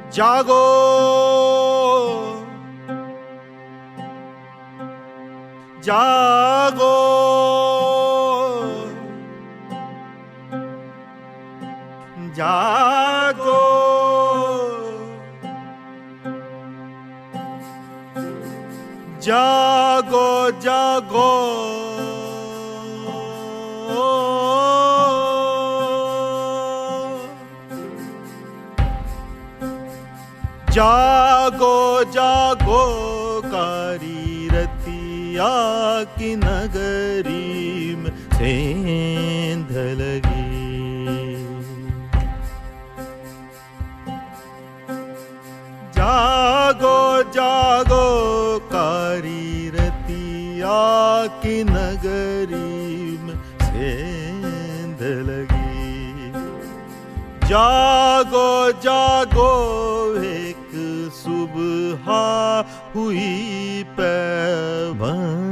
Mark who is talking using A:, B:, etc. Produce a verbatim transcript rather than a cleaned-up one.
A: जागो जागो जागो जागो जागो जागो जागो कारी रतिया की नगरी में सेंध लगी। जागो जागो कारी रतिया की नगरी में सेंध लगी। जागो जागो एक सुबह हुई पैवन